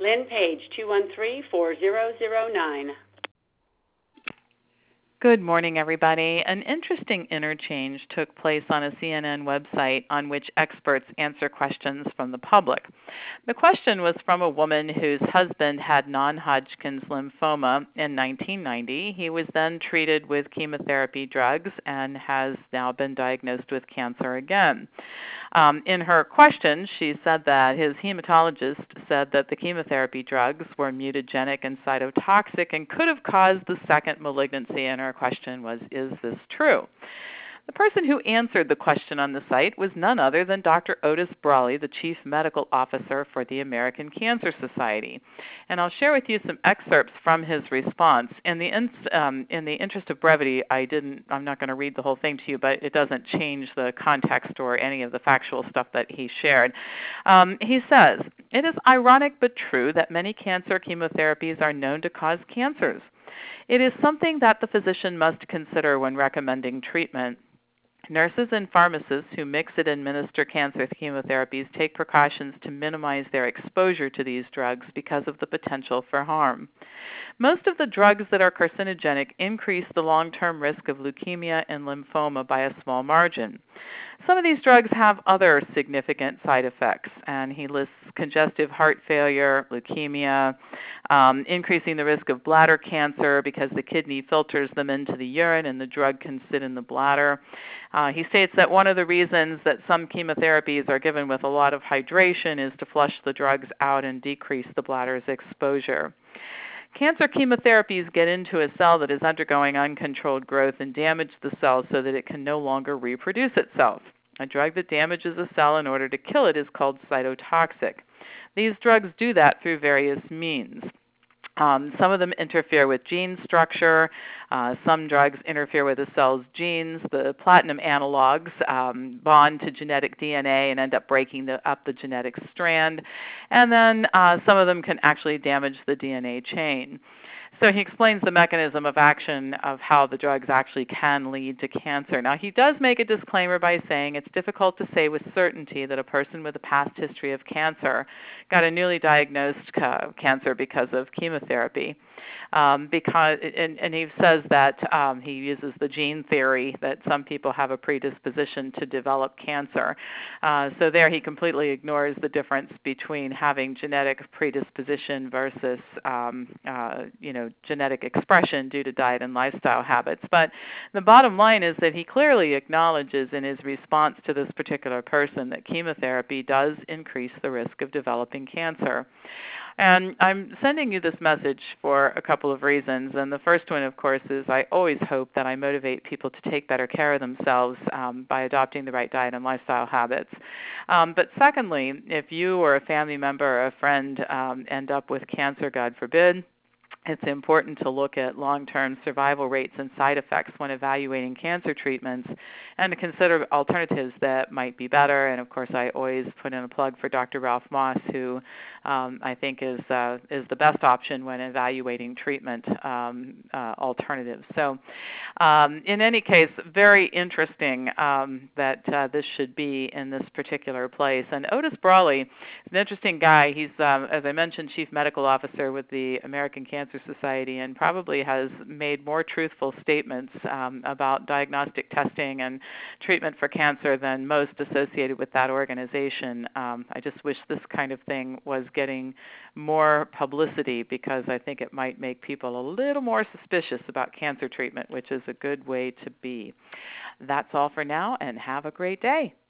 Lynn Page, 213-4009. Good morning, everybody. An interesting interchange took place on a CNN website on which experts answer questions from the public. The question was from a woman whose husband had non-Hodgkin's lymphoma in 1990. He was then treated with chemotherapy drugs and has now been diagnosed with cancer again. In her question, she said that his hematologist said that the chemotherapy drugs were mutagenic and cytotoxic and could have caused the second malignancy. And her question was, is this true? The person who answered the question on the site was none other than Dr. Otis Brawley, the Chief Medical Officer for the American Cancer Society. And I'll share with you some excerpts from his response. In the interest of brevity, I'm not going to read the whole thing to you, but it doesn't change the context or any of the factual stuff that he shared. He says, "It is ironic but true that many cancer chemotherapies are known to cause cancers. It is something that the physician must consider when recommending treatment. Nurses and pharmacists who mix and administer cancer chemotherapies take precautions to minimize their exposure to these drugs because of the potential for harm. Most of the drugs that are carcinogenic increase the long-term risk of leukemia and lymphoma by a small margin. Some of these drugs have other significant side effects," and he lists congestive heart failure, leukemia, increasing the risk of bladder cancer because the kidney filters them into the urine and the drug can sit in the bladder. He states that one of the reasons that some chemotherapies are given with a lot of hydration is to flush the drugs out and decrease the bladder's exposure. Cancer chemotherapies get into a cell that is undergoing uncontrolled growth and damage the cell so that it can no longer reproduce itself. A drug that damages a cell in order to kill it is called cytotoxic. These drugs do that through various means. Some of them interfere with gene structure. Some drugs interfere with a cell's genes. The platinum analogs bond to genetic DNA and end up breaking up the genetic strand. And then some of them can actually damage the DNA chain. So he explains the mechanism of action of how the drugs actually can lead to cancer. Now, he does make a disclaimer by saying it's difficult to say with certainty that a person with a past history of cancer got a newly diagnosed cancer because of chemotherapy. And he says that he uses the gene theory that some people have a predisposition to develop cancer. So there he completely ignores the difference between having genetic predisposition versus genetic expression due to diet and lifestyle habits. But the bottom line is that he clearly acknowledges in his response to this particular person that chemotherapy does increase the risk of developing cancer. And I'm sending you this message for a couple of reasons. And the first one, of course, is I always hope that I motivate people to take better care of themselves by adopting the right diet and lifestyle habits. But secondly, if you or a family member or a friend end up with cancer, God forbid, it's important to look at long-term survival rates and side effects when evaluating cancer treatments and to consider alternatives that might be better. And, of course, I always put in a plug for Dr. Ralph Moss, who I think is the best option when evaluating treatment alternatives. So in any case, very interesting that this should be in this particular place. And Otis Brawley is an interesting guy. He's, as I mentioned, Chief Medical Officer with the American Cancer Society and probably has made more truthful statements about diagnostic testing and treatment for cancer than most associated with that organization. I just wish this kind of thing was getting more publicity because I think it might make people a little more suspicious about cancer treatment, which is a good way to be. That's all for now, and have a great day.